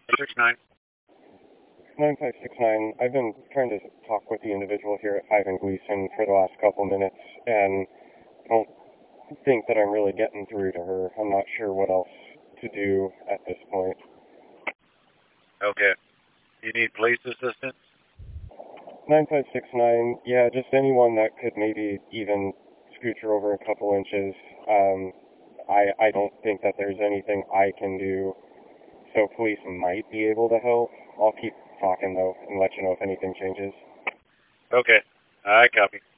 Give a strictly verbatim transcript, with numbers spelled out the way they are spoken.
six nine. nine five six nine, I've been trying to talk with the individual here at five and Gleason for the last couple minutes, and I don't think that I'm really getting through to her. I'm not sure what else to do at this point. Okay. You need police assistance? nine five six nine, yeah, just anyone that could maybe even scooch her over a couple inches. Um, I, I don't think that there's anything I can do, so police might be able to help. I'll keep talking, though, and let you know if anything changes. Okay. I copy.